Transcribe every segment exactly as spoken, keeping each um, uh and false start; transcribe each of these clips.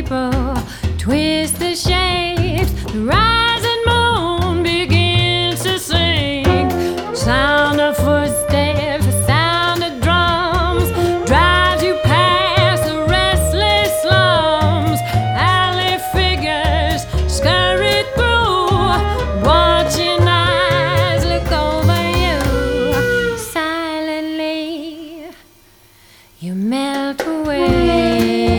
April, twist the shapes, the rising moon begins to sing. Sound of footsteps, the sound of drums drives you past the restless slums. Alley figures scurry through, watching eyes look over you. Silently you melt away.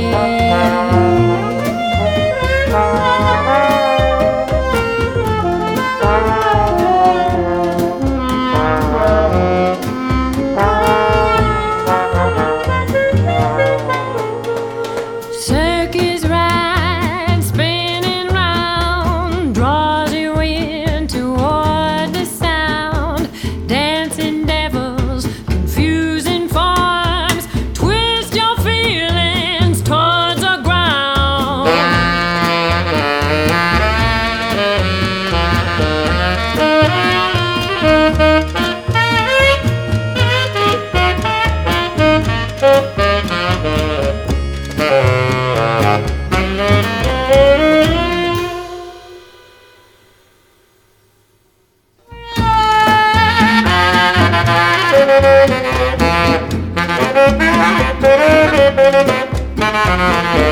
Circus ride, spinning round, draws you in toward the sound. Dancing devils, confusing forms, twist your feelings towards the ground. Thank you.